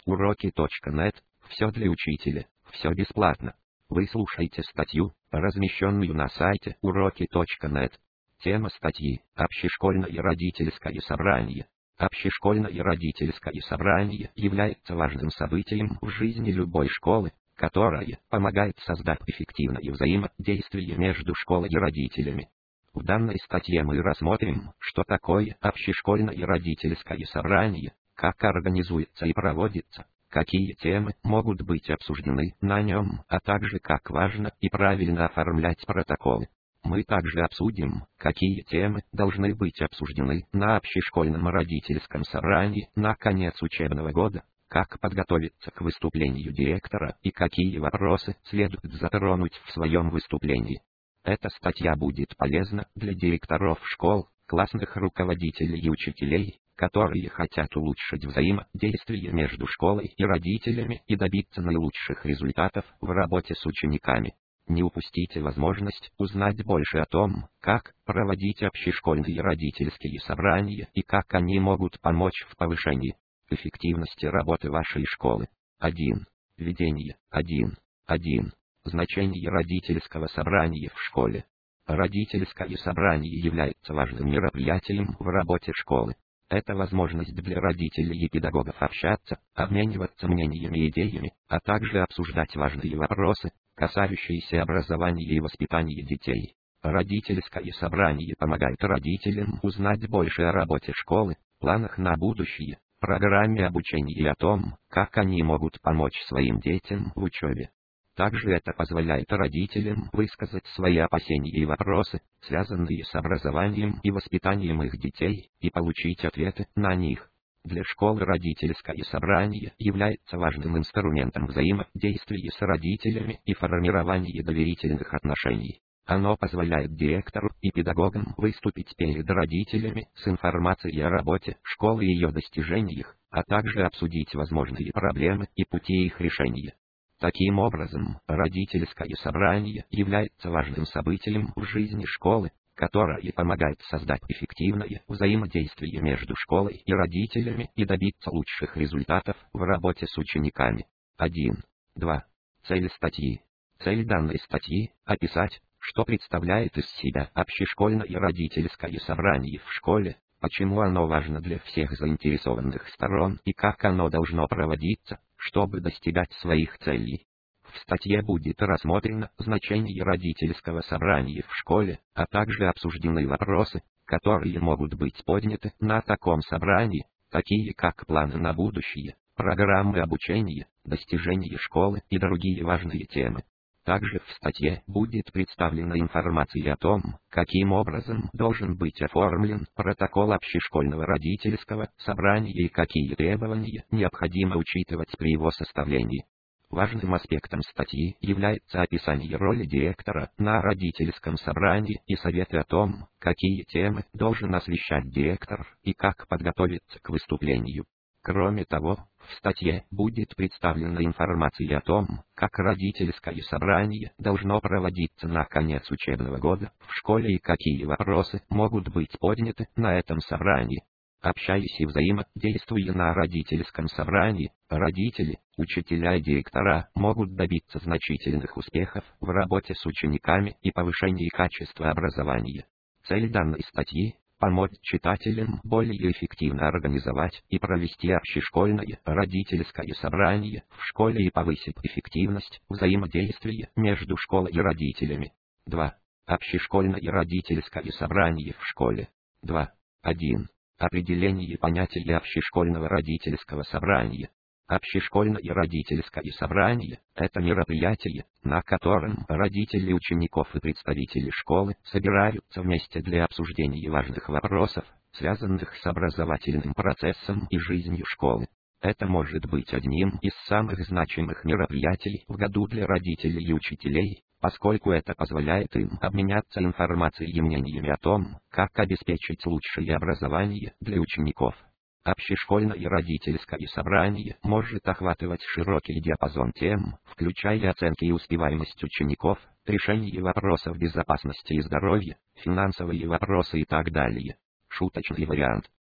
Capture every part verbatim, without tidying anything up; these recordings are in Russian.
Уроки точка нет. Все для учителя, все бесплатно. Вы слушаете статью, размещенную на сайте уроки точка нет. Тема статьи – общешкольное родительское собрание. Общешкольное родительское собрание является важным событием в жизни любой школы, которое помогает создать эффективное взаимодействие между школой и родителями. В данной статье мы рассмотрим, что такое общешкольное родительское собрание, как организуется и проводится, какие темы могут быть обсуждены на нем, а также как важно и правильно оформлять протоколы. Мы также обсудим, какие темы должны быть обсуждены на общешкольном родительском собрании на конец учебного года, как подготовиться к выступлению директора и какие вопросы следует затронуть в своем выступлении. Эта статья будет полезна для директоров школ, классных руководителей и учителей, которые хотят улучшить взаимодействие между школой и родителями и добиться наилучших результатов в работе с учениками. Не упустите возможность узнать больше о том, как проводить общешкольные родительские собрания и как они могут помочь в повышении эффективности работы вашей школы. один. Введение. один. один. Значение родительского собрания в школе. Родительское собрание является важным мероприятием в работе школы. Это возможность для родителей и педагогов общаться, обмениваться мнениями и идеями, а также обсуждать важные вопросы, касающиеся образования и воспитания детей. Родительское собрание помогает родителям узнать больше о работе школы, планах на будущее, программе обучения и о том, как они могут помочь своим детям в учебе. Также это позволяет родителям высказать свои опасения и вопросы, связанные с образованием и воспитанием их детей, и получить ответы на них. Для школы родительское собрание является важным инструментом взаимодействия с родителями и формирования доверительных отношений. Оно позволяет директору и педагогам выступить перед родителями с информацией о работе школы и ее достижениях, а также обсудить возможные проблемы и пути их решения. Таким образом, родительское собрание является важным событием в жизни школы, которое помогает создать эффективное взаимодействие между школой и родителями и добиться лучших результатов в работе с учениками. один. два. Цель статьи. Цель данной статьи – описать, что представляет из себя общешкольное родительское собрание в школе, почему оно важно для всех заинтересованных сторон и как оно должно проводиться, чтобы достигать своих целей. В статье будет рассмотрено значение родительского собрания в школе, а также обсуждены вопросы, которые могут быть подняты на таком собрании, такие как планы на будущее, программы обучения, достижения школы и другие важные темы. Также в статье будет представлена информация о том, каким образом должен быть оформлен протокол общешкольного родительского собрания и какие требования необходимо учитывать при его составлении. Важным аспектом статьи является описание роли директора на родительском собрании и советы о том, какие темы должен освещать директор и как подготовиться к выступлению. Кроме того, в статье будет представлена информация о том, как родительское собрание должно проводиться на конец учебного года в школе и какие вопросы могут быть подняты на этом собрании. Общаясь и взаимодействуя на родительском собрании, родители, учителя и директора могут добиться значительных успехов в работе с учениками и повышении качества образования. Цель данной статьи – помочь читателям более эффективно организовать и провести общешкольное родительское собрание в школе и повысить эффективность взаимодействия между школой и родителями. два. Общешкольное родительское собрание в школе. два. один. Определение понятия общешкольного родительского собрания. Общешкольное родительское собрание – это мероприятие, на котором родители учеников и представители школы собираются вместе для обсуждения важных вопросов, связанных с образовательным процессом и жизнью школы. Это может быть одним из самых значимых мероприятий в году для родителей и учителей, поскольку это позволяет им обменяться информацией и мнениями о том, как обеспечить лучшее образование для учеников. Общешкольное родительское собрание может охватывать широкий диапазон тем, включая оценки и успеваемость учеников, решение вопросов безопасности и здоровья, финансовые вопросы и так далее. Шуточный вариант.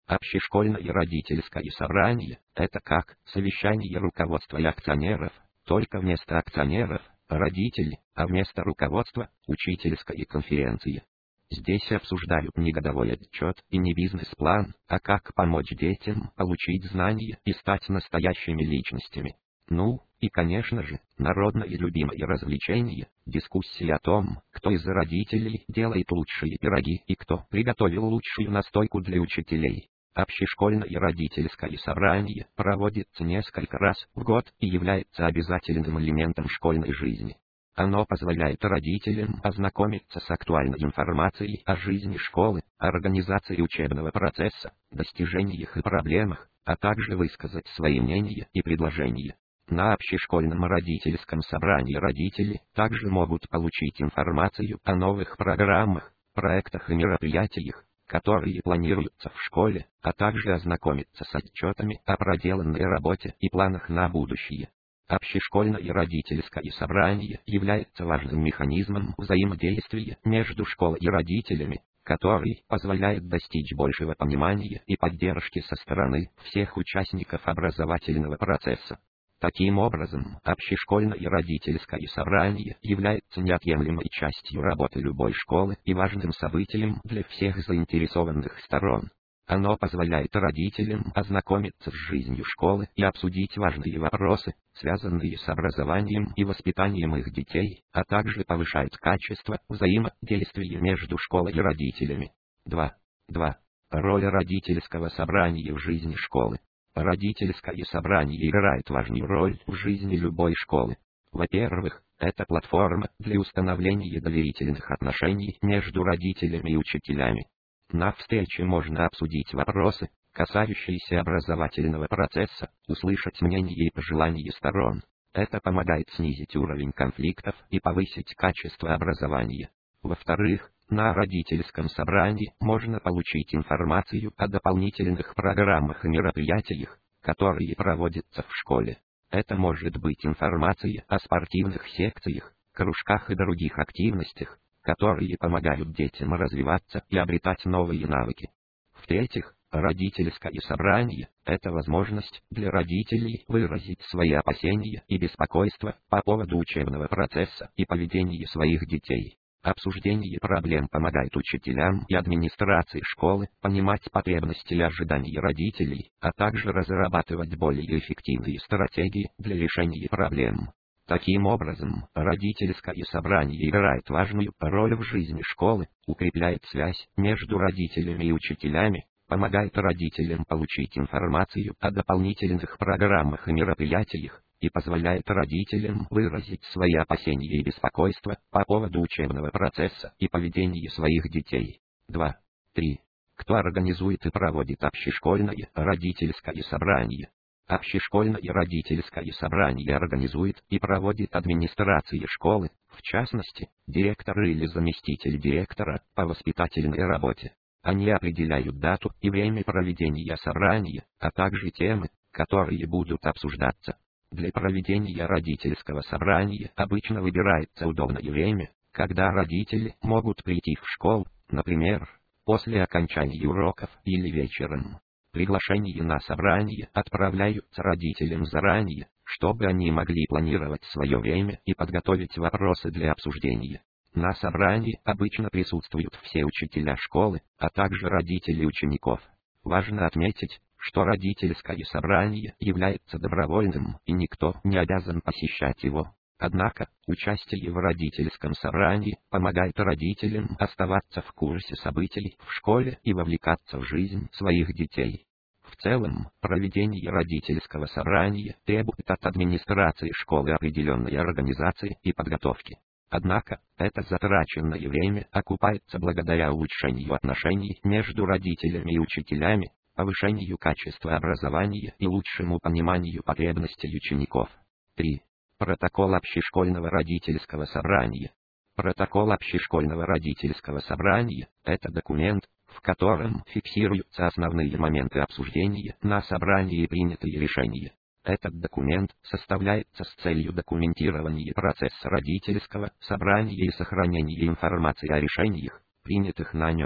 Общешкольное родительское собрание – это как совещание руководства и акционеров, только вместо акционеров – родители, а вместо руководства – учительская конференция. Здесь обсуждают не годовой отчет и не бизнес-план, а как помочь детям получить знания и стать настоящими личностями. Ну, и конечно же, народное любимое развлечение – дискуссии о том, кто из родителей делает лучшие пироги и кто приготовил лучшую настойку для учителей. Общешкольное родительское собрание проводится несколько раз в год и является обязательным элементом школьной жизни. Оно позволяет родителям ознакомиться с актуальной информацией о жизни школы, организации учебного процесса, достижениях и проблемах, а также высказать свои мнения и предложения. На общешкольном родительском собрании родители также могут получить информацию о новых программах, проектах и мероприятиях, которые планируются в школе, а также ознакомиться с отчетами о проделанной работе и планах на будущее. Общешкольное родительское собрание является важным механизмом взаимодействия между школой и родителями, который позволяет достичь большего понимания и поддержки со стороны всех участников образовательного процесса. Таким образом, общешкольное родительское собрание является неотъемлемой частью работы любой школы и важным событием для всех заинтересованных сторон. Оно позволяет родителям ознакомиться с жизнью школы и обсудить важные вопросы, связанные с образованием и воспитанием их детей, а также повышает качество взаимодействия между школой и родителями. два. два. Роль родительского собрания в жизни школы. Родительское собрание играет важную роль в жизни любой школы. Во-первых, это платформа для установления доверительных отношений между родителями и учителями. На встрече можно обсудить вопросы, касающиеся образовательного процесса, услышать мнения и пожелания сторон. Это помогает снизить уровень конфликтов и повысить качество образования. Во-вторых, на родительском собрании можно получить информацию о дополнительных программах и мероприятиях, которые проводятся в школе. Это может быть информация о спортивных секциях, кружках и других активностях, которые помогают детям развиваться и обретать новые навыки. В-третьих, родительское собрание – это возможность для родителей выразить свои опасения и беспокойства по поводу учебного процесса и поведения своих детей. Обсуждение проблем помогает учителям и администрации школы понимать потребности и ожидания родителей, а также разрабатывать более эффективные стратегии для решения проблем. Таким образом, родительское собрание играет важную роль в жизни школы, укрепляет связь между родителями и учителями, помогает родителям получить информацию о дополнительных программах и мероприятиях, и позволяет родителям выразить свои опасения и беспокойства по поводу учебного процесса и поведения своих детей. два. три. Кто организует и проводит общешкольное родительское собрание? Общешкольное родительское собрание организует и проводит администрация школы, в частности, директор или заместитель директора по воспитательной работе. Они определяют дату и время проведения собрания, а также темы, которые будут обсуждаться. Для проведения родительского собрания обычно выбирается удобное время, когда родители могут прийти в школу, например, после окончания уроков или вечером. Приглашения на собрание отправляются родителям заранее, чтобы они могли планировать свое время и подготовить вопросы для обсуждения. На собрании обычно присутствуют все учителя школы, а также родители учеников. Важно отметить, что родительское собрание является добровольным и никто не обязан посещать его. Однако, участие в родительском собрании помогает родителям оставаться в курсе событий в школе и вовлекаться в жизнь своих детей. В целом, проведение родительского собрания требует от администрации школы определенной организации и подготовки. Однако, это затраченное время окупается благодаря улучшению отношений между родителями и учителями, повышению качества образования и лучшему пониманию потребностей учеников. три. Протокол общешкольного родительского собрания. Протокол общешкольного родительского собрания – это документ, в котором фиксируются основные моменты обсуждения на собрании и принятые решения. Этот документ составляется с целью документирования процесса родительского собрания и сохранения информации о решениях, принятых на нем.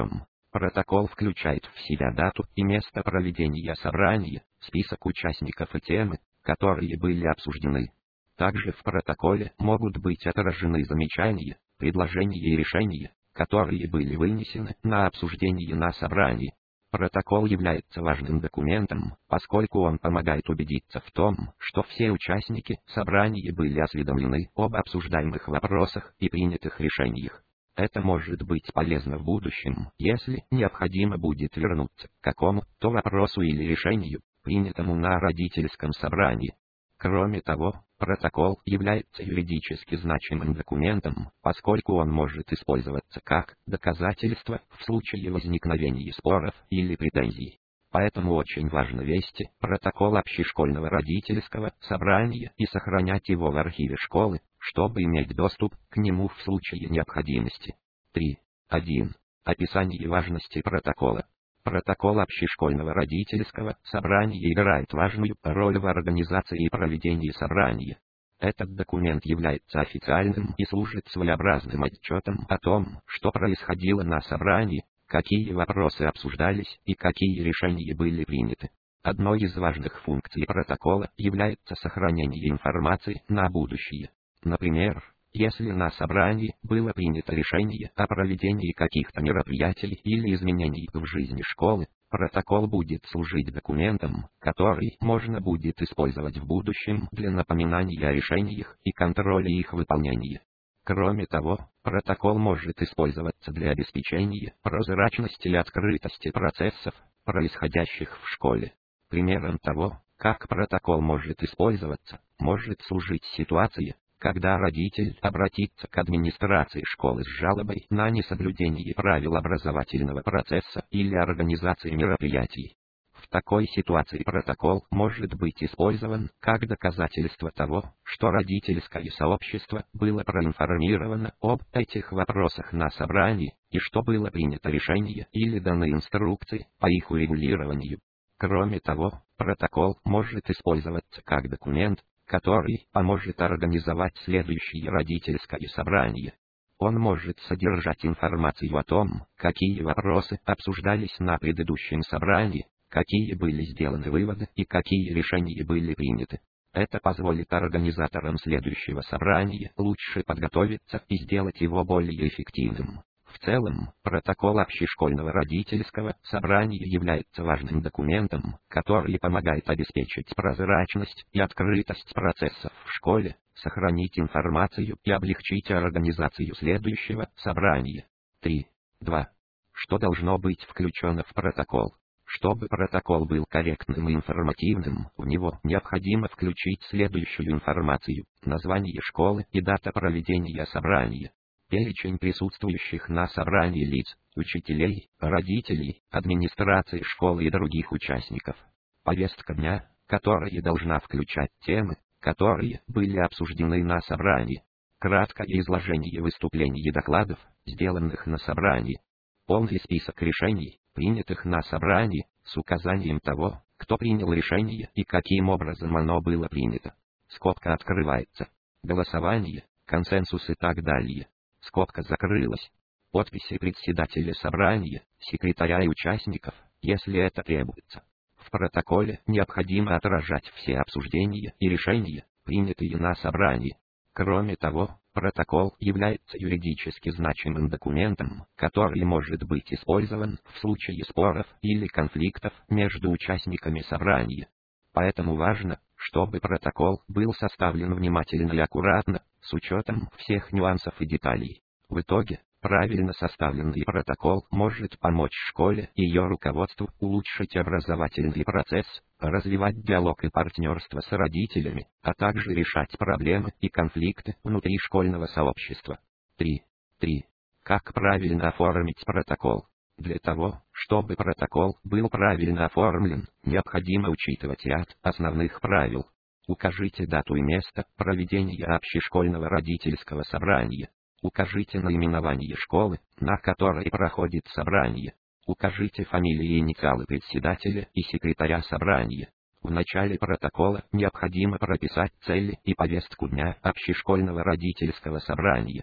Протокол включает в себя дату и место проведения собрания, список участников и темы, которые были обсуждены. Также в протоколе могут быть отражены замечания, предложения и решения, которые были вынесены на обсуждение на собрании. Протокол является важным документом, поскольку он помогает убедиться в том, что все участники собрания были осведомлены об обсуждаемых вопросах и принятых решениях. Это может быть полезно в будущем, если необходимо будет вернуться к какому-то вопросу или решению, принятому на родительском собрании. Кроме того, протокол является юридически значимым документом, поскольку он может использоваться как доказательство в случае возникновения споров или претензий. Поэтому очень важно вести протокол общешкольного родительского собрания и сохранять его в архиве школы, чтобы иметь доступ к нему в случае необходимости. три. один. Описание важности протокола. Протокол общешкольного родительского собрания играет важную роль в организации и проведении собрания. Этот документ является официальным и служит своеобразным отчетом о том, что происходило на собрании, какие вопросы обсуждались и какие решения были приняты. Одной из важных функций протокола является сохранение информации на будущее. Например, если на собрании было принято решение о проведении каких-то мероприятий или изменений в жизни школы, протокол будет служить документом, который можно будет использовать в будущем для напоминания о решениях и контроля их выполнения. Кроме того, протокол может использоваться для обеспечения прозрачности и открытости процессов, происходящих в школе. Примером того, как протокол может использоваться, может служить ситуация, когда родитель обратится к администрации школы с жалобой на несоблюдение правил образовательного процесса или организации мероприятий. В такой ситуации протокол может быть использован как доказательство того, что родительское сообщество было проинформировано об этих вопросах на собрании, и что было принято решение или даны инструкции по их урегулированию. Кроме того, протокол может использоваться как документ, который поможет организовать следующее родительское собрание. Он может содержать информацию о том, какие вопросы обсуждались на предыдущем собрании, какие были сделаны выводы и какие решения были приняты. Это позволит организаторам следующего собрания лучше подготовиться и сделать его более эффективным. В целом, протокол общешкольного родительского собрания является важным документом, который помогает обеспечить прозрачность и открытость процессов в школе, сохранить информацию и облегчить организацию следующего собрания. три. два. Что должно быть включено в протокол? Чтобы протокол был корректным и информативным, в него необходимо включить следующую информацию: название школы и дата проведения собрания, перечень присутствующих на собрании лиц, учителей, родителей, администрации школы и других участников, повестка дня, которая должна включать темы, которые были обсуждены на собрании, краткое изложение выступлений и докладов, сделанных на собрании, полный список решений, принятых на собрании, с указанием того, кто принял решение и каким образом оно было принято. Скобка открывается. Голосование, консенсус и так далее. Скобка закрылась. Подписи председателя собрания, секретаря и участников, если это требуется. В протоколе необходимо отражать все обсуждения и решения, принятые на собрании. Кроме того, протокол является юридически значимым документом, который может быть использован в случае споров или конфликтов между участниками собрания. Поэтому важно, чтобы протокол был составлен внимательно и аккуратно, с учетом всех нюансов и деталей. В итоге, правильно составленный протокол может помочь школе и ее руководству улучшить образовательный процесс, развивать диалог и партнерство с родителями, а также решать проблемы и конфликты внутри школьного сообщества. три. три. Как правильно оформить протокол? Для того, чтобы протокол был правильно оформлен, необходимо учитывать ряд основных правил. Укажите дату и место проведения общешкольного родительского собрания. Укажите наименование школы, на которой проходит собрание. Укажите фамилии и инициалы председателя и секретаря собрания. В начале протокола необходимо прописать цели и повестку дня общешкольного родительского собрания.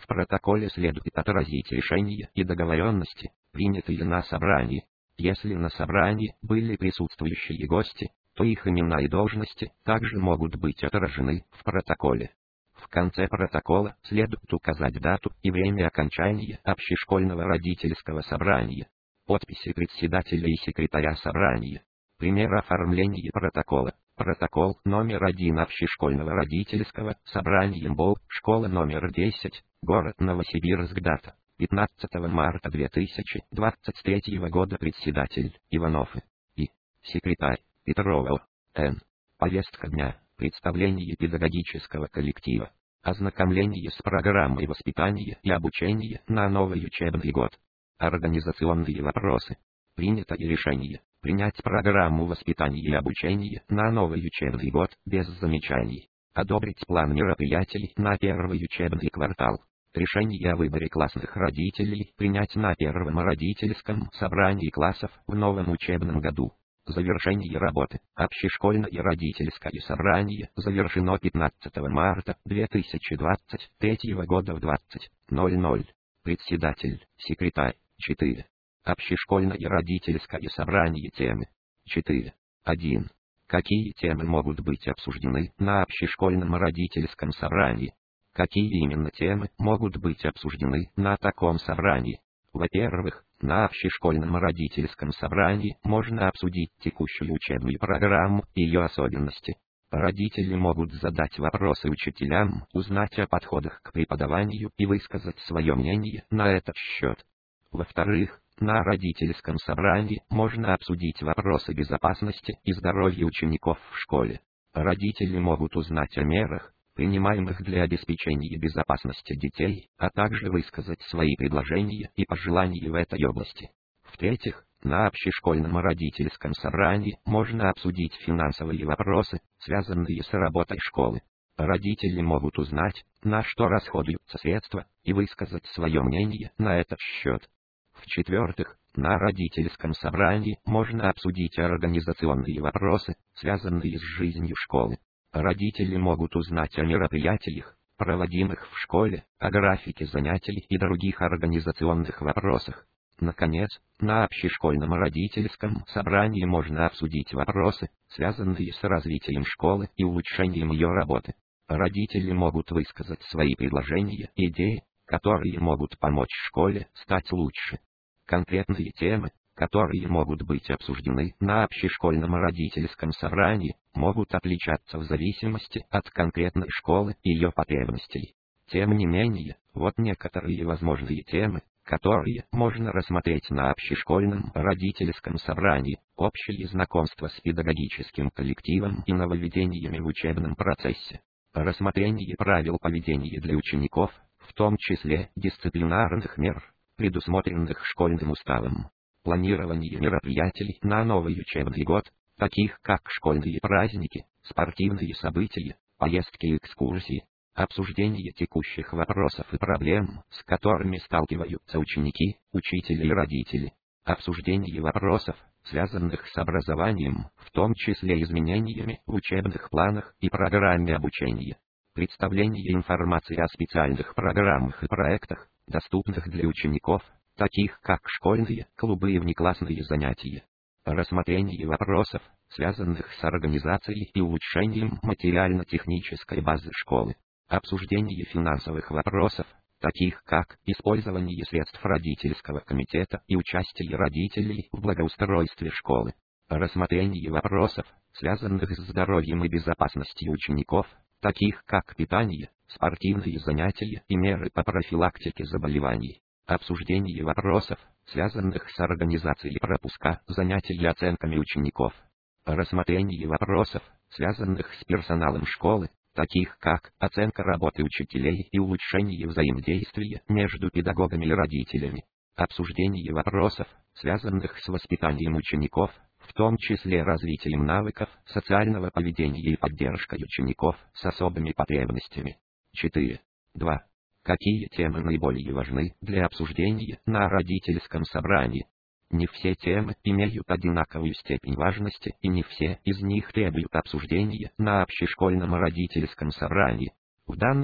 В протоколе следует отразить решения и договоренности, принятые на собрании. Если на собрании были присутствующие гости, то их имена и должности также могут быть отражены в протоколе. В конце протокола следует указать дату и время окончания общешкольного родительского собрания. Подписи председателя и секретаря собрания. Пример оформления протокола. Протокол номер один общешкольного родительского собрания МБОЛ, школа номер десять, город Новосибирск, дата пятнадцатого марта две тысячи двадцать третьего года, председатель Иванов И. Секретарь Петрова Н. Повестка дня. Представление педагогического коллектива. Ознакомление с программой воспитания и обучения на новый учебный год. Организационные вопросы. Принято решение принять программу воспитания и обучения на новый учебный год без замечаний. Одобрить план мероприятий на первый учебный квартал. Решение о выборе классных родителей принять на первом родительском собрании классов в новом учебном году. Завершение работы. Общешкольное родительское собрание завершено пятнадцатого марта две тысячи двадцать третьего года в двадцать ноль ноль. Председатель, секретарь. четыре. Общешкольное родительское собрание. Темы. четыре. один. Какие темы могут быть обсуждены на общешкольном родительском собрании? Какие именно темы могут быть обсуждены на таком собрании? Во-первых, на общешкольном родительском собрании можно обсудить текущую учебную программу и ее особенности. Родители могут задать вопросы учителям, узнать о подходах к преподаванию и высказать свое мнение на этот счет. Во-вторых, на родительском собрании можно обсудить вопросы безопасности и здоровья учеников в школе. Родители могут узнать о мерах, принимаемых для обеспечения безопасности детей, а также высказать свои предложения и пожелания в этой области. В-третьих, на общешкольном родительском собрании можно обсудить финансовые вопросы, связанные с работой школы. Родители могут узнать, на что расходуются средства, и высказать свое мнение на этот счет. В-четвертых, на родительском собрании можно обсудить организационные вопросы, связанные с жизнью школы. Родители могут узнать о мероприятиях, проводимых в школе, о графике занятий и других организационных вопросах. Наконец, на общешкольном родительском собрании можно обсудить вопросы, связанные с развитием школы и улучшением ее работы. Родители могут высказать свои предложения и идеи, которые могут помочь школе стать лучше. Конкретные темы, которые могут быть обсуждены на общешкольном родительском собрании, могут отличаться в зависимости от конкретной школы и ее потребностей. Тем не менее, вот некоторые возможные темы, которые можно рассмотреть на общешкольном родительском собрании: общее знакомство с педагогическим коллективом и нововведениями в учебном процессе, рассмотрение правил поведения для учеников, в том числе дисциплинарных мер, предусмотренных школьным уставом, планирование мероприятий на новый учебный год, таких как школьные праздники, спортивные события, поездки и экскурсии, обсуждение текущих вопросов и проблем, с которыми сталкиваются ученики, учители и родители, обсуждение вопросов, связанных с образованием, в том числе изменениями в учебных планах и программе обучения, представление информации о специальных программах и проектах, доступных для учеников, таких как школьные клубы и внеклассные занятия, рассмотрение вопросов, связанных с организацией и улучшением материально-технической базы школы, обсуждение финансовых вопросов, таких как использование средств родительского комитета и участие родителей в благоустройстве школы, рассмотрение вопросов, связанных с здоровьем и безопасностью учеников, таких как питание, спортивные занятия и меры по профилактике заболеваний, обсуждение вопросов, связанных с организацией пропуска занятий и оценками учеников, рассмотрение вопросов, связанных с персоналом школы, таких как оценка работы учителей и улучшение взаимодействия между педагогами и родителями, обсуждение вопросов, связанных с воспитанием учеников, в том числе развитием навыков социального поведения и поддержкой учеников с особыми потребностями. четыре. два. Какие темы наиболее важны для обсуждения на родительском собрании? Не все темы имеют одинаковую степень важности, и не все из них требуют обсуждения на общешкольном родительском собрании. В данном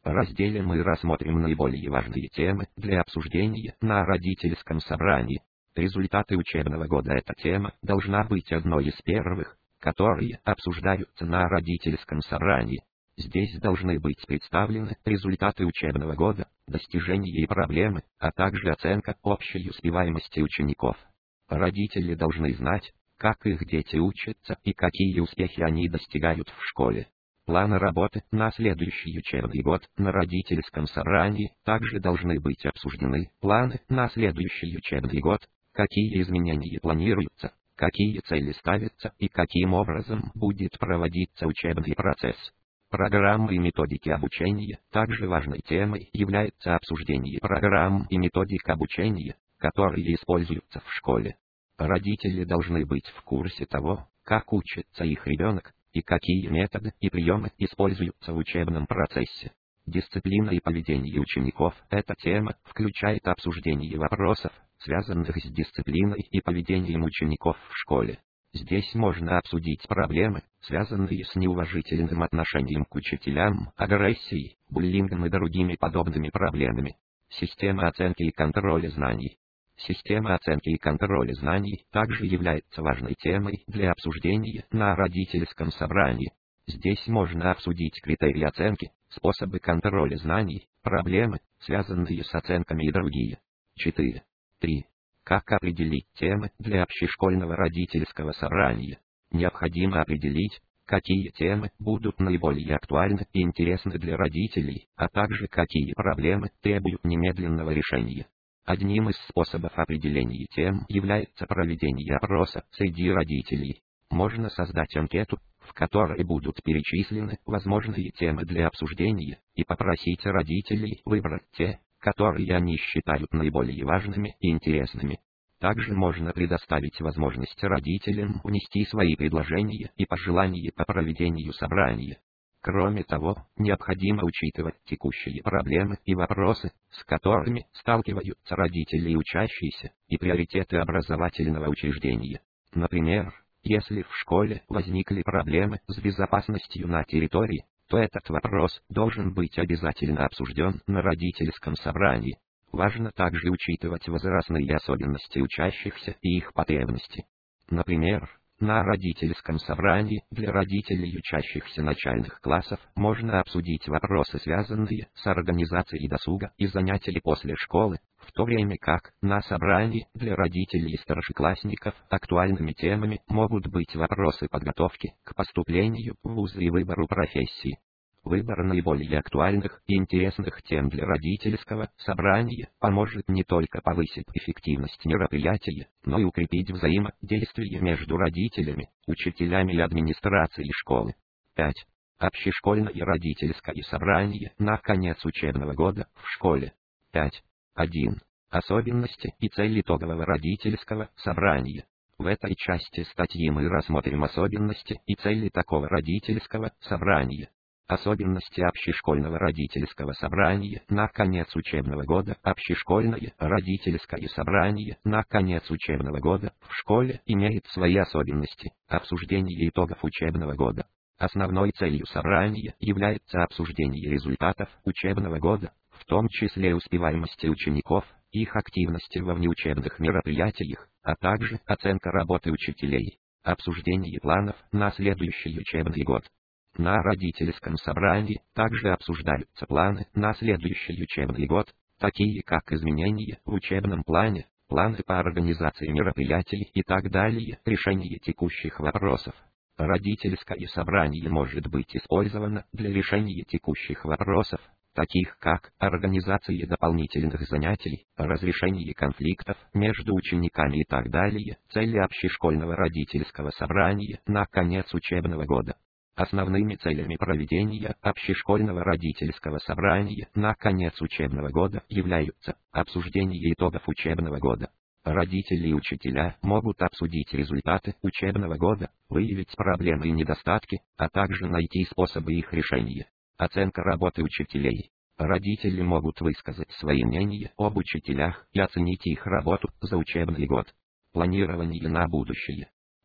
разделе мы рассмотрим наиболее важные темы для обсуждения на родительском собрании. Результаты учебного года. Эта тема должна быть одной из первых, которые обсуждаются на родительском собрании. Здесь должны быть представлены результаты учебного года, достижения и проблемы, а также оценка общей успеваемости учеников. Родители должны знать, как их дети учатся и какие успехи они достигают в школе. Планы работы на следующий учебный год на родительском собрании также должны быть обсуждены. Планы на следующий учебный год, какие изменения планируются, какие цели ставятся и каким образом будет проводиться учебный процесс. Программы и методики обучения. Также важной темой является обсуждение программ и методик обучения, которые используются в школе. Родители должны быть в курсе того, как учится их ребенок, и какие методы и приемы используются в учебном процессе. Дисциплина и поведение учеников. Эта тема включает обсуждение вопросов, связанных с дисциплиной и поведением учеников в школе. Здесь можно обсудить проблемы, связанные с неуважительным отношением к учителям, агрессией, буллингом и другими подобными проблемами. Система оценки и контроля знаний. Система оценки и контроля знаний также является важной темой для обсуждения на родительском собрании. Здесь можно обсудить критерии оценки, способы контроля знаний, проблемы, связанные с оценками и другие. четыре. три. Как определить темы для общешкольного родительского собрания? Необходимо определить, какие темы будут наиболее актуальны и интересны для родителей, а также какие проблемы требуют немедленного решения. Одним из способов определения тем является проведение опроса среди родителей. Можно создать анкету, в которой будут перечислены возможные темы для обсуждения, и попросить родителей выбрать те, которые они считают наиболее важными и интересными. Также можно предоставить возможность родителям внести свои предложения и пожелания по проведению собрания. Кроме того, необходимо учитывать текущие проблемы и вопросы, с которыми сталкиваются родители и учащиеся, и приоритеты образовательного учреждения. Например, если в школе возникли проблемы с безопасностью на территории, то этот вопрос должен быть обязательно обсужден на родительском собрании. Важно также учитывать возрастные особенности учащихся и их потребности. Например, на родительском собрании для родителей учащихся начальных классов можно обсудить вопросы, связанные с организацией досуга и занятий после школы, в то время как на собрании для родителей старшеклассников актуальными темами могут быть вопросы подготовки к поступлению в вузы и выбору профессии. Выбор наиболее актуальных и интересных тем для родительского собрания поможет не только повысить эффективность мероприятия, но и укрепить взаимодействие между родителями, учителями и администрацией школы. пять. Общешкольное родительское собрание на конец учебного года в школе. пять. один. Особенности и цель итогового родительского собрания. В этой части статьи мы рассмотрим особенности и цели такого родительского собрания. Особенности общешкольного родительского собрания на конец учебного года. Общешкольное родительское собрание на конец учебного года в школе имеет свои особенности. Обсуждение итогов учебного года. Основной целью собрания является обсуждение результатов учебного года, в том числе успеваемости учеников, их активности во внеучебных мероприятиях, а также оценка работы учителей. Обсуждение планов на следующий учебный год. На родительском собрании также обсуждаются планы на следующий учебный год, такие как изменения в учебном плане, планы по организации мероприятий и так далее, решение текущих вопросов. Родительское собрание может быть использовано для решения текущих вопросов, таких как организация дополнительных занятий, разрешение конфликтов между учениками и так далее. Цели общешкольного родительского собрания на конец учебного года. Основными целями проведения общешкольного родительского собрания на конец учебного года являются обсуждение итогов учебного года. Родители и учителя могут обсудить результаты учебного года, выявить проблемы и недостатки, а также найти способы их решения. Оценка работы учителей. Родители могут высказать свои мнения об учителях и оценить их работу за учебный год. Планирование на будущее.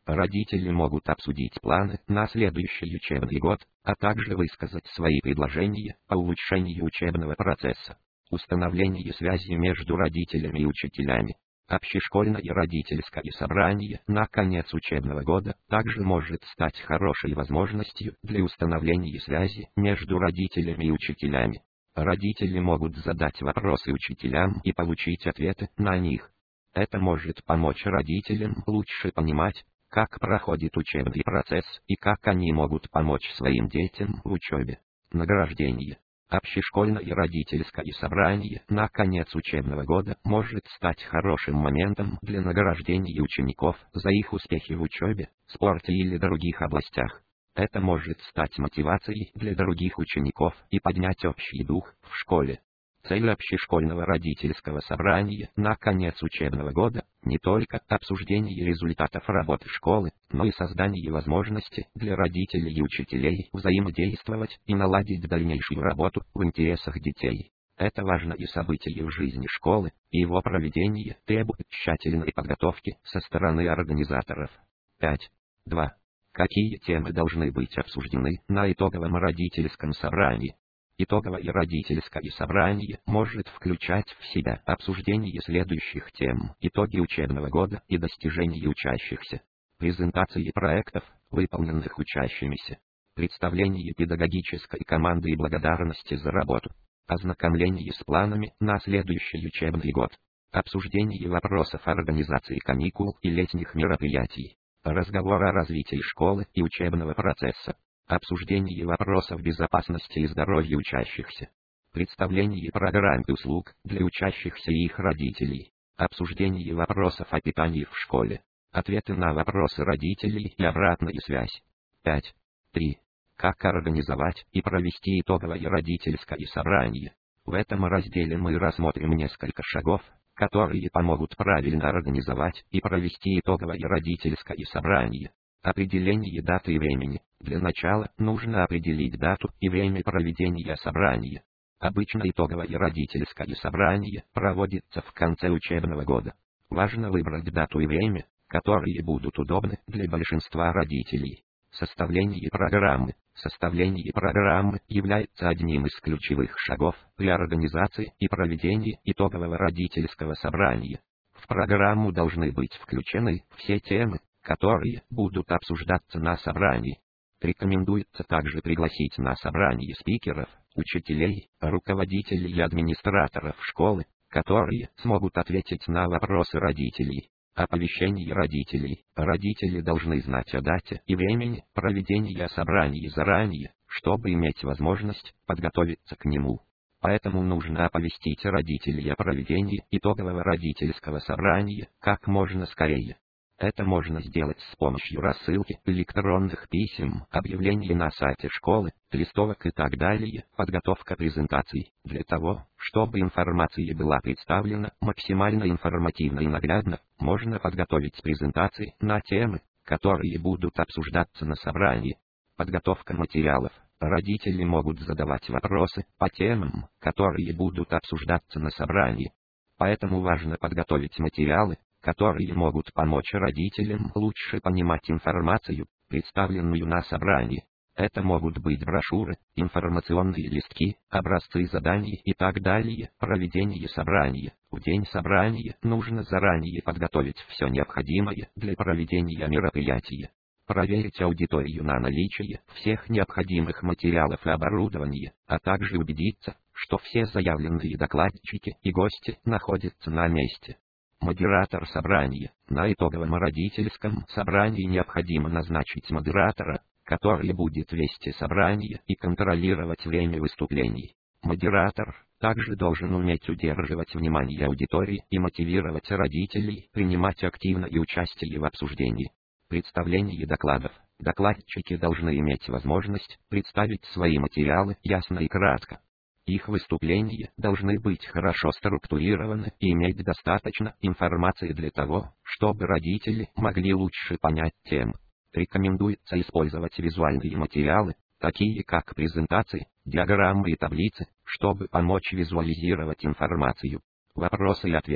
Родители могут обсудить планы на следующий учебный год, а также высказать свои предложения по улучшению учебного процесса. Установление связи между родителями и учителями. Общешкольное родительское собрание на конец учебного года также может стать хорошей возможностью для установления связи между родителями и учителями. Родители могут задать вопросы учителям и получить ответы на них. Это может помочь родителям лучше понимать, как проходит учебный процесс и как они могут помочь своим детям в учебе. Награждение. Общешкольное родительское собрание на конец учебного года может стать хорошим моментом для награждения учеников за их успехи в учебе, спорте или других областях. Это может стать мотивацией для других учеников и поднять общий дух в школе. Цель общешкольного родительского собрания на конец учебного года – не только обсуждение результатов работы школы, но и создание возможности для родителей и учителей взаимодействовать и наладить дальнейшую работу в интересах детей. Это важное событие в жизни школы, и его проведение требует тщательной подготовки со стороны организаторов. пять. два. Какие темы должны быть обсуждены на итоговом родительском собрании? Итоговое родительское собрание может включать в себя обсуждение следующих тем: итоги учебного года и достижения учащихся, презентации проектов, выполненных учащимися, представление педагогической команды и благодарности за работу, ознакомление с планами на следующий учебный год, обсуждение вопросов организации каникул и летних мероприятий, разговор о развитии школы и учебного процесса, обсуждение вопросов безопасности и здоровья учащихся, представление программ и услуг для учащихся и их родителей, обсуждение вопросов о питании в школе, ответы на вопросы родителей и обратная связь. пять. три. Как организовать и провести итоговое родительское собрание? В этом разделе мы рассмотрим несколько шагов, которые помогут правильно организовать и провести итоговое родительское собрание. Определение даты и времени. Для начала нужно определить дату и время проведения собрания. Обычно итоговое родительское собрание проводится в конце учебного года. Важно выбрать дату и время, которые будут удобны для большинства родителей. Составление программы. Составление программы является одним из ключевых шагов при организации и проведении итогового родительского собрания. В программу должны быть включены все темы, которые будут обсуждаться на собрании. Рекомендуется также пригласить на собрание спикеров, учителей, руководителей и администраторов школы, которые смогут ответить на вопросы родителей. Оповещение родителей. Родители должны знать о дате и времени проведения собраний заранее, чтобы иметь возможность подготовиться к нему. Поэтому нужно оповестить родителей о проведении итогового родительского собрания как можно скорее. Это можно сделать с помощью рассылки, электронных писем, объявлений на сайте школы, листовок и так далее. Подготовка презентаций. Для того, чтобы информация была представлена максимально информативно и наглядно, можно подготовить презентации на темы, которые будут обсуждаться на собрании. Подготовка материалов. Родители могут задавать вопросы по темам, которые будут обсуждаться на собрании. Поэтому важно подготовить материалы, которые могут помочь родителям лучше понимать информацию, представленную на собрании. Это могут быть брошюры, информационные листки, образцы заданий и так далее. Проведение собрания. В день собрания нужно заранее подготовить все необходимое для проведения мероприятия. Проверить аудиторию на наличие всех необходимых материалов и оборудования, а также убедиться, что все заявленные докладчики и гости находятся на месте. Модератор собрания. На итоговом родительском собрании необходимо назначить модератора, который будет вести собрание и контролировать время выступлений. Модератор также должен уметь удерживать внимание аудитории и мотивировать родителей принимать активное участие в обсуждении. Представление докладов. Докладчики должны иметь возможность представить свои материалы ясно и кратко. Их выступления должны быть хорошо структурированы и иметь достаточно информации для того, чтобы родители могли лучше понять тему. Рекомендуется использовать визуальные материалы, такие как презентации, диаграммы и таблицы, чтобы помочь визуализировать информацию. Вопросы и ответы.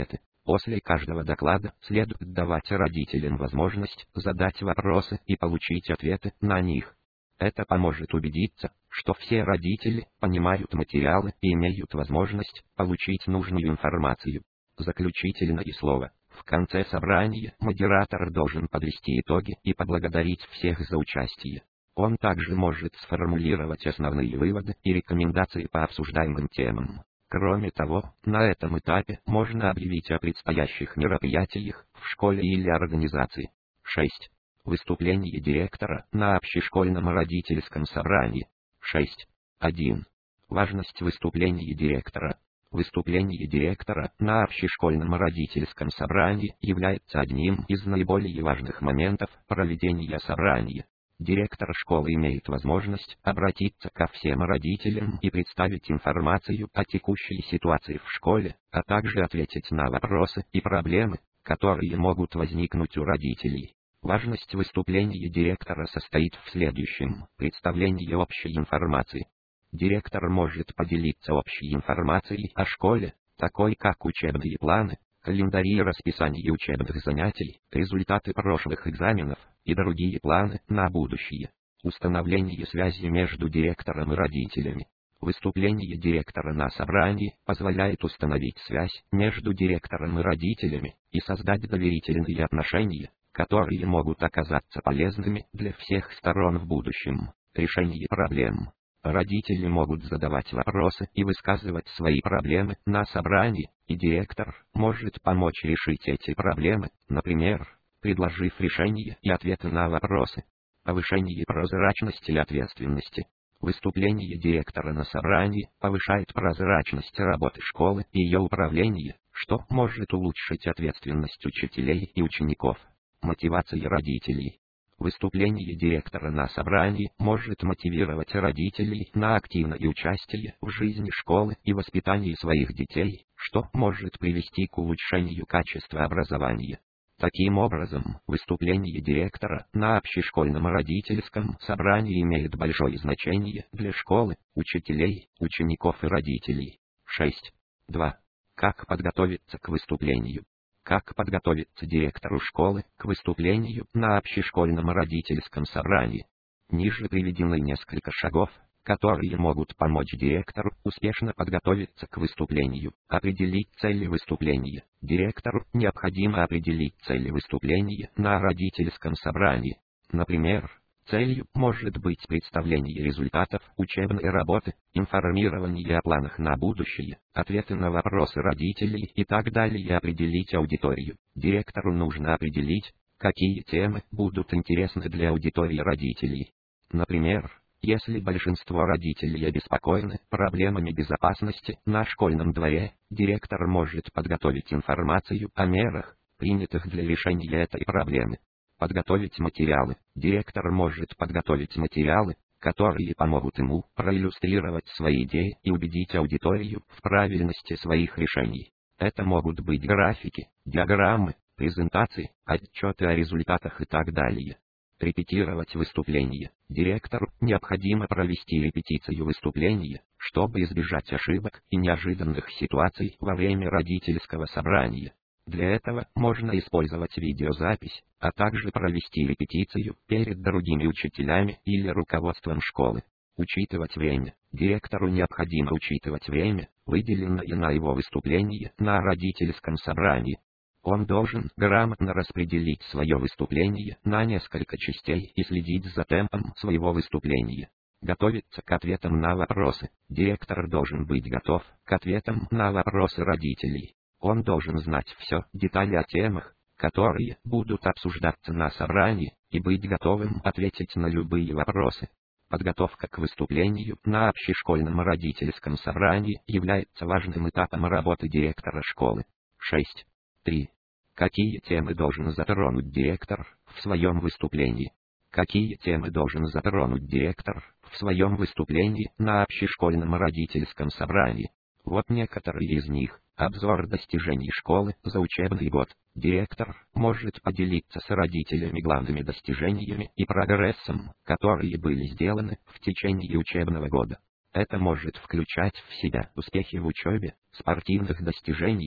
После каждого доклада следует давать родителям возможность задать вопросы и получить ответы на них. Это поможет убедиться, что все родители понимают материалы и имеют возможность получить нужную информацию. Заключительное слово. В конце собрания модератор должен подвести итоги и поблагодарить всех за участие. Он также может сформулировать основные выводы и рекомендации по обсуждаемым темам. Кроме того, на этом этапе можно объявить о предстоящих мероприятиях в школе или организации. шесть. Выступление директора на общешкольном родительском собрании. шесть. один. Важность выступления директора. Выступление директора на общешкольном родительском собрании является одним из наиболее важных моментов проведения собрания. Директор школы имеет возможность обратиться ко всем родителям и представить информацию о текущей ситуации в школе, а также ответить на вопросы и проблемы, которые могут возникнуть у родителей. Важность выступления директора состоит в следующем: представлении общей информации. Директор может поделиться общей информацией о школе, такой как учебные планы, календари и расписание учебных занятий, результаты прошлых экзаменов и другие планы на будущее. Установление связи между директором и родителями. Выступление директора на собрании позволяет установить связь между директором и родителями и создать доверительные отношения, которые могут оказаться полезными для всех сторон в будущем. Решение проблем. Родители могут задавать вопросы и высказывать свои проблемы на собрании, и директор может помочь решить эти проблемы, например, предложив решение и ответы на вопросы. Повышение прозрачности и ответственности. Выступление директора на собрании повышает прозрачность работы школы и ее управления, что может улучшить ответственность учителей и учеников. Мотивация родителей. Выступление директора на собрании может мотивировать родителей на активное участие в жизни школы и воспитании своих детей, что может привести к улучшению качества образования. Таким образом, выступление директора на общешкольном родительском собрании имеет большое значение для школы, учителей, учеников и родителей. шесть. два. Как подготовиться к выступлению? Как подготовиться директору школы к выступлению на общешкольном родительском собрании? Ниже приведены несколько шагов, которые могут помочь директору успешно подготовиться к выступлению. Определить цели выступления. Директору необходимо определить цели выступления на родительском собрании. Например, целью может быть представление результатов учебной работы, информирование о планах на будущее, ответы на вопросы родителей и так далее. Определить аудиторию. Директору нужно определить, какие темы будут интересны для аудитории родителей. Например, если большинство родителей обеспокоены проблемами безопасности на школьном дворе, директор может подготовить информацию о мерах, принятых для решения этой проблемы. Подготовить материалы. Директор может подготовить материалы, которые помогут ему проиллюстрировать свои идеи и убедить аудиторию в правильности своих решений. Это могут быть графики, диаграммы, презентации, отчеты о результатах и так далее. Репетировать выступление. Директору необходимо провести репетицию выступления, чтобы избежать ошибок и неожиданных ситуаций во время родительского собрания. Для этого можно использовать видеозапись, а также провести репетицию перед другими учителями или руководством школы. Учитывать время. Директору необходимо учитывать время, выделенное на его выступление на родительском собрании. Он должен грамотно распределить свое выступление на несколько частей и следить за темпом своего выступления. Готовиться к ответам на вопросы. Директор должен быть готов к ответам на вопросы родителей. Он должен знать все детали о темах, которые будут обсуждаться на собрании, и быть готовым ответить на любые вопросы. Подготовка к выступлению на общешкольном родительском собрании является важным этапом работы директора школы. шесть. три. Какие темы должен затронуть директор в своем выступлении? Какие темы должен затронуть директор в своем выступлении на общешкольном родительском собрании? Вот некоторые из них. Обзор достижений школы за учебный год. Директор может поделиться с родителями главными достижениями и прогрессом, которые были сделаны в течение учебного года. Это может включать в себя успехи в учебе, спортивных достижениях,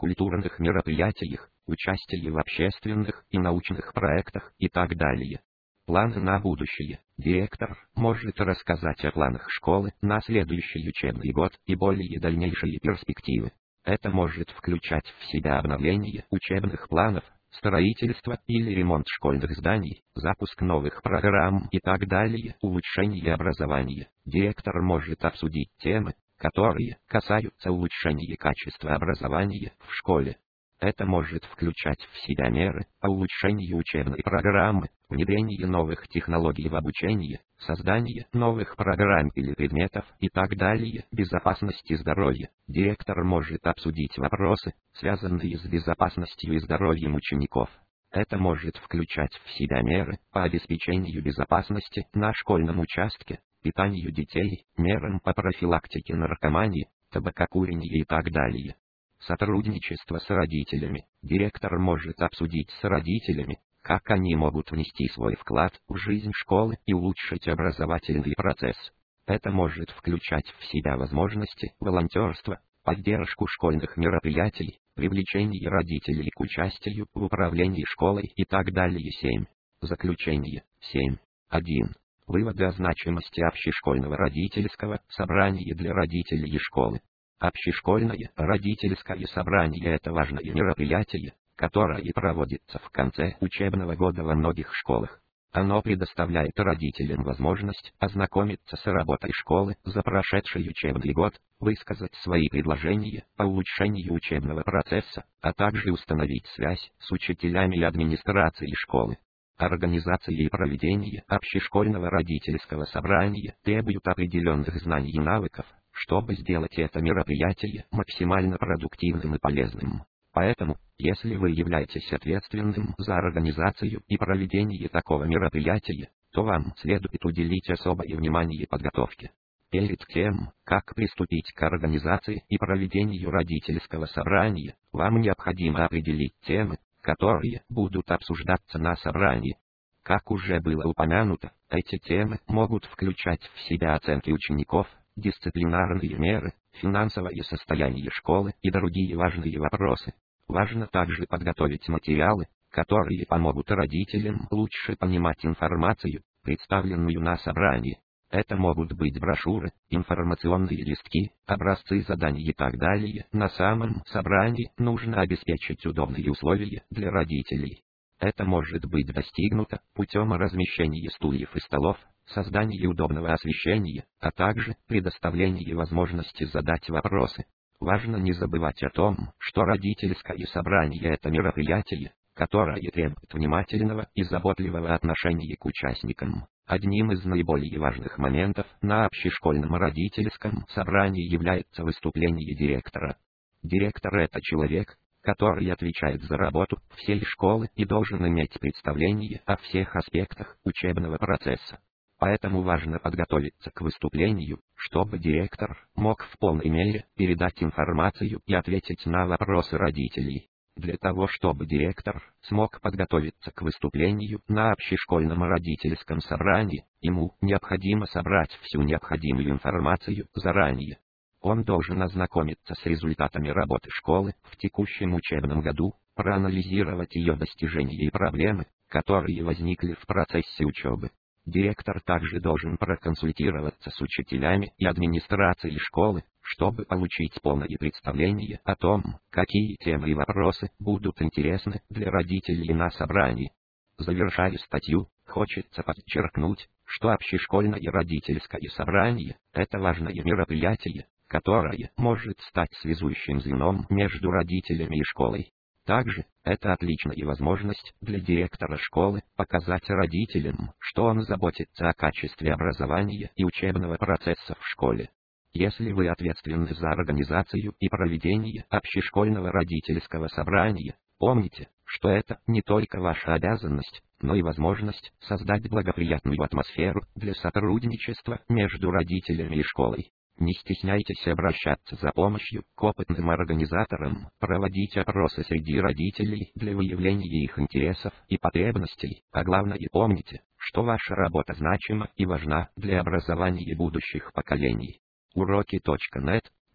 культурных мероприятиях, участие в общественных и научных проектах и так далее. Планы на будущее. Директор может рассказать о планах школы на следующий учебный год и более дальнейшие перспективы. Это может включать в себя обновление учебных планов, строительство или ремонт школьных зданий, запуск новых программ и так далее, улучшение образования. Директор может обсудить темы, которые касаются улучшения качества образования в школе. Это может включать в себя меры по улучшению учебной программы, внедрение новых технологий в обучении, создание новых программ или предметов и так далее. Безопасность и здоровье. Директор может обсудить вопросы, связанные с безопасностью и здоровьем учеников. Это может включать в себя меры по обеспечению безопасности на школьном участке, питанию детей, мерам по профилактике наркомании, табакокурения и так далее. Сотрудничество с родителями. Директор может обсудить с родителями, как они могут внести свой вклад в жизнь школы и улучшить образовательный процесс. Это может включать в себя возможности волонтерства, поддержку школьных мероприятий, привлечение родителей к участию в управлении школой и так далее. семь. Заключение. семь. один. Выводы о значимости общешкольного родительского собрания для родителей и школы. Общешкольное родительское собрание – это важное мероприятие, которое проводится в конце учебного года во многих школах. Оно предоставляет родителям возможность ознакомиться с работой школы за прошедший учебный год, высказать свои предложения по улучшению учебного процесса, а также установить связь с учителями и администрацией школы. Организация и проведение общешкольного родительского собрания требуют определенных знаний и навыков, чтобы сделать это мероприятие максимально продуктивным и полезным. Поэтому, если вы являетесь ответственным за организацию и проведение такого мероприятия, то вам следует уделить особое внимание подготовке. Перед тем, как приступить к организации и проведению родительского собрания, вам необходимо определить темы, которые будут обсуждаться на собрании. Как уже было упомянуто, эти темы могут включать в себя оценки учеников, дисциплинарные меры, финансовое состояние школы и другие важные вопросы. Важно также подготовить материалы, которые помогут родителям лучше понимать информацию, представленную на собрании. Это могут быть брошюры, информационные листки, образцы заданий и так далее. На самом собрании нужно обеспечить удобные условия для родителей. Это может быть достигнуто путем размещения стульев и столов, создания удобного освещения, а также предоставления возможности задать вопросы. Важно не забывать о том, что родительское собрание – это мероприятие, которое требует внимательного и заботливого отношения к участникам. Одним из наиболее важных моментов на общешкольном родительском собрании является выступление директора. Директор – это человек, который отвечает за работу всей школы и должен иметь представление о всех аспектах учебного процесса. Поэтому важно подготовиться к выступлению, чтобы директор мог в полной мере передать информацию и ответить на вопросы родителей. Для того, чтобы директор смог подготовиться к выступлению на общешкольном родительском собрании, ему необходимо собрать всю необходимую информацию заранее. Он должен ознакомиться с результатами работы школы в текущем учебном году, проанализировать ее достижения и проблемы, которые возникли в процессе учебы. Директор также должен проконсультироваться с учителями и администрацией школы, чтобы получить полное представление о том, какие темы и вопросы будут интересны для родителей на собрании. Завершая статью, хочется подчеркнуть, что общешкольное родительское собрание – это важное мероприятие, которое может стать связующим звеном между родителями и школой. Также, это отличная возможность для директора школы показать родителям, что он заботится о качестве образования и учебного процесса в школе. Если вы ответственны за организацию и проведение общешкольного родительского собрания, помните, что это не только ваша обязанность, но и возможность создать благоприятную атмосферу для сотрудничества между родителями и школой. Не стесняйтесь обращаться за помощью к опытным организаторам, проводить опросы среди родителей для выявления их интересов и потребностей, а главное помните, что ваша работа значима и важна для образования будущих поколений. Уроки точка нет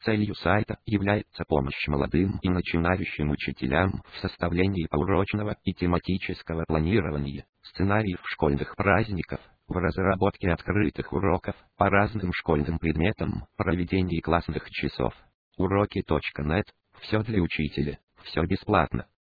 Целью сайта является помощь молодым и начинающим учителям в составлении поурочного и тематического планирования, сценариев школьных праздников, в разработке открытых уроков по разным школьным предметам, проведении классных часов. Уроки точка нет – все для учителя, все бесплатно.